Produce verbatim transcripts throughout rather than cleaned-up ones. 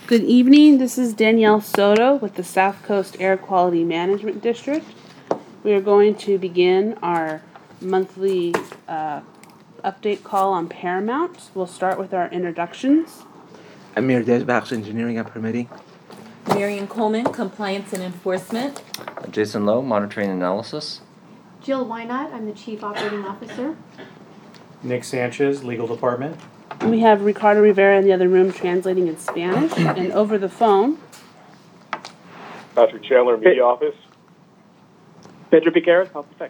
Good evening. This is Danielle Soto with the South Coast Air Quality Management District. We are going to begin our monthly uh, update call on Paramount. We'll start with our introductions. Amir Deshbakhsh, Engineering and Permitting. Marion Coleman, Compliance and Enforcement. Jason Lowe, Monitoring and Analysis. Jill Wynot, I'm the Chief Operating Officer. Nick Sanchez, Legal Department. And we have Ricardo Rivera in the other room translating in Spanish. And over the phone, Patrick Chandler, Media Office. Pedro Piqueras, Health Tech.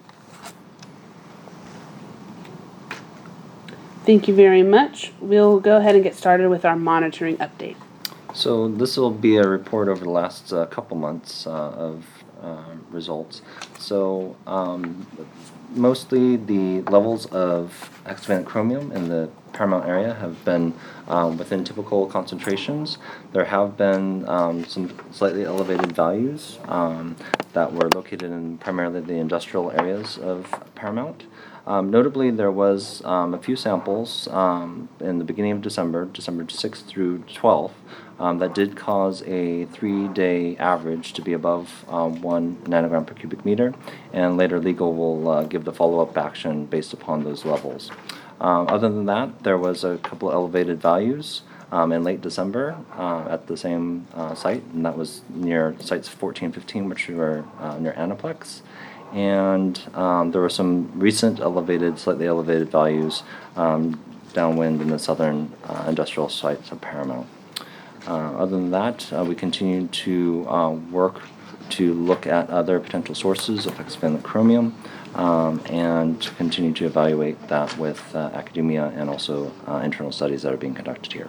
thank you very much. We'll go ahead and get started with our monitoring update. So this will be a report over the last uh, couple months uh, of uh, results. So um, mostly the levels of hexavalent chromium in the Paramount area have been um, within typical concentrations. There have been um, some slightly elevated values um, that were located in primarily the industrial areas of Paramount. Um, notably, there was um, a few samples um, in the beginning of December, December sixth through twelfth, um, that did cause a three-day average to be above um, one nanogram per cubic meter, and later legal will uh, give the follow-up action based upon those levels. Um, other than that, there was a couple of elevated values um, in late December uh, at the same uh, site, and that was near sites fourteen, fifteen, which were uh, near Anaplex. And um, there were some recent elevated, slightly elevated values um, downwind in the southern uh, industrial sites of Paramount. Uh, other than that, uh, we continue to uh, work to look at other potential sources of hexavalent chromium um, and to continue to evaluate that with uh, academia and also uh, internal studies that are being conducted here.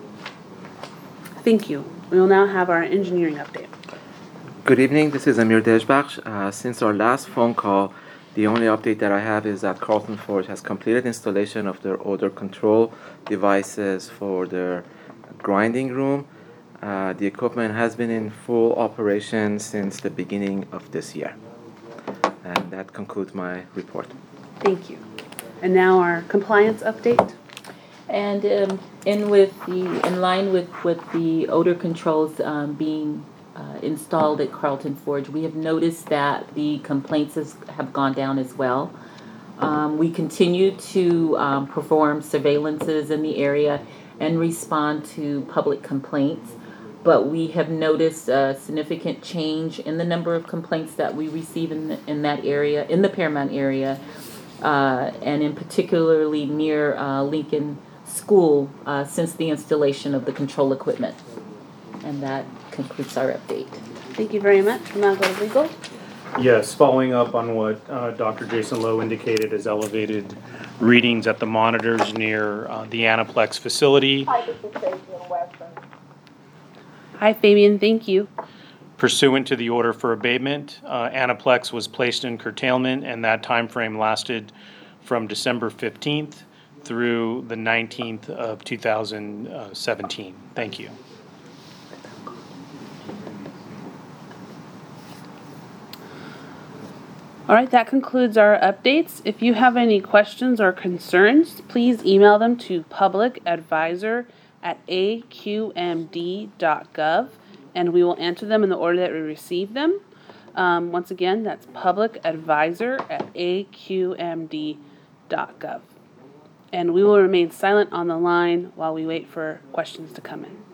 Thank you. We will now have our engineering update. Good evening, this is Amir Deshbakhsh. Uh, since our last phone call, the only update that I have is that Carlton Forge has completed installation of their odor control devices for their grinding room. Uh, the equipment has been in full operation since the beginning of this year. And that concludes my report. Thank you. And now our compliance update. And um, in with the in line with, with the odor controls um, being uh, installed at Carlton Forge, we have noticed that the complaints has, have gone down as well. Um, we continue to um, perform surveillances in the area and respond to public complaints. But we have noticed a significant change in the number of complaints that we receive in the, in that area, in the Paramount area, uh, and in particularly near uh, Lincoln School uh, since the installation of the control equipment. And that concludes our update. Thank you very much. We'll now go to legal. Yes, following up on what uh, Doctor Jason Lowe indicated as elevated readings at the monitors near uh, the Anaplex facility. Hi, this is Tracy in Western. Hi, Fabian. Thank you. Pursuant to the order for abatement, uh, Anaplex was placed in curtailment, and that time frame lasted from December fifteenth through the nineteenth of two thousand seventeen. Thank you. All right, that concludes our updates. If you have any questions or concerns, please email them to publicadvisor at a q m d dot gov, and we will answer them in the order that we receive them. Um, once again, that's publicadvisor at a q m d dot gov. And we will remain silent on the line while we wait for questions to come in.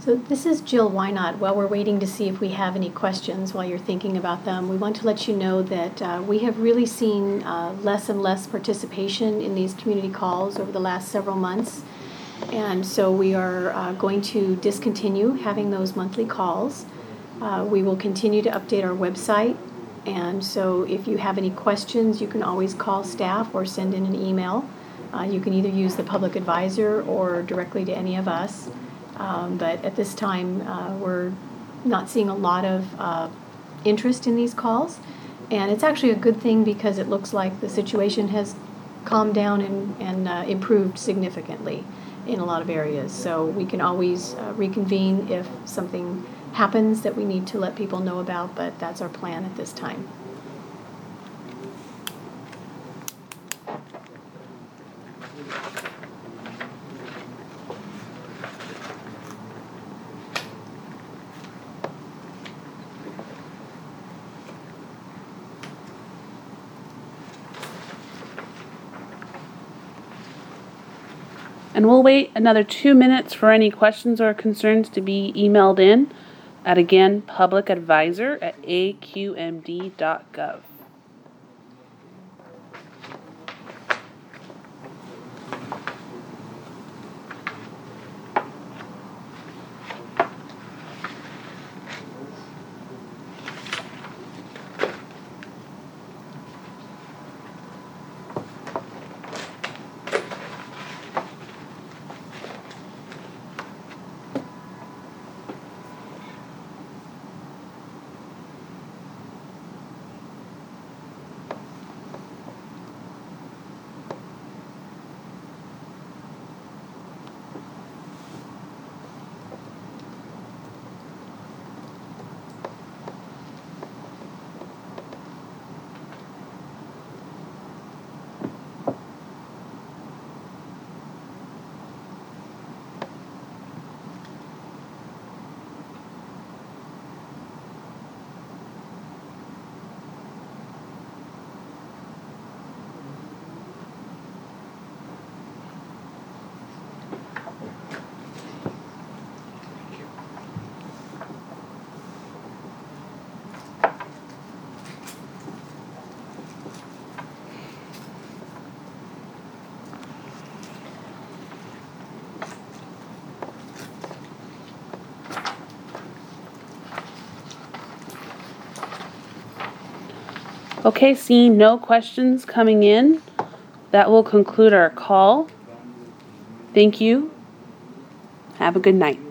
So this is Jill Wynot. While we're waiting to see if we have any questions while you're thinking about them, we want to let you know that uh, we have really seen uh, less and less participation in these community calls over the last several months. And so we are uh, going to discontinue having those monthly calls. Uh, we will continue to update our website. And so if you have any questions, you can always call staff or send in an email. Uh, you can either use the public advisor or directly to any of us. Um, but at this time, uh, we're not seeing a lot of uh, interest in these calls. And it's actually a good thing because it looks like the situation has calmed down and, and uh, improved significantly in a lot of areas. So we can always uh, reconvene if something happens that we need to let people know about, but that's our plan at this time. And we'll wait another two minutes for any questions or concerns to be emailed in at, again, publicadvisor at a q m d dot gov. Okay, seeing no questions coming in, that will conclude our call. Thank you. Have a good night.